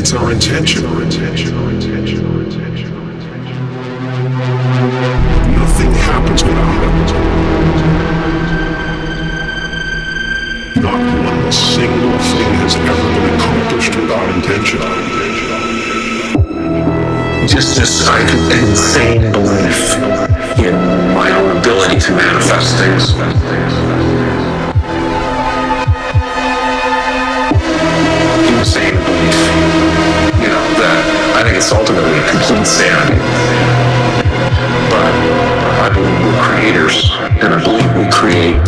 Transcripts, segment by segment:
It's our intention. Nothing happens without it. Not one single thing has ever been accomplished without intention. Just this like insane belief in my own ability to manifest things. Insane belief, that I think it's ultimately a complete sanity. But I believe we're creators, and I believe we create.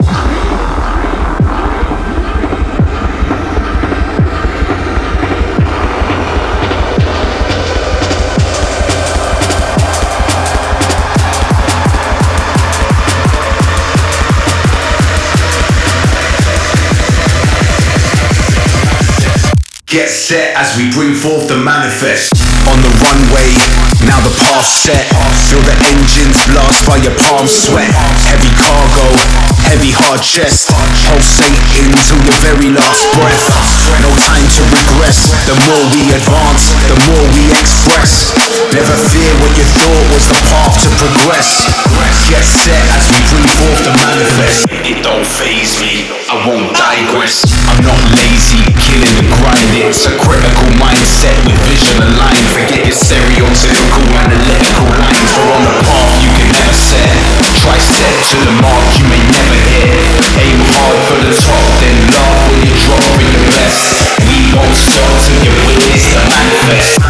Get set as we bring forth the manifest. On the runway, now the path's set. Feel the engines blast by your palm sweat. Heavy cargo, heavy hard chest. Pulsating till your very last breath. No time to regress. The more we advance, the more we express. Never fear what you thought was the path to progress. Get set as we bring forth the manifest. It don't faze me, I won't digress. I'm not lazy, killing the grind. It's a critical mindset with vision aligned. Forget your stereotypical analytical lines. We're on a path you can never set. Try step to the mark you may never hit. Aim hard for the top, then laugh when you drop in your best. We won't stop till you witness the manifest.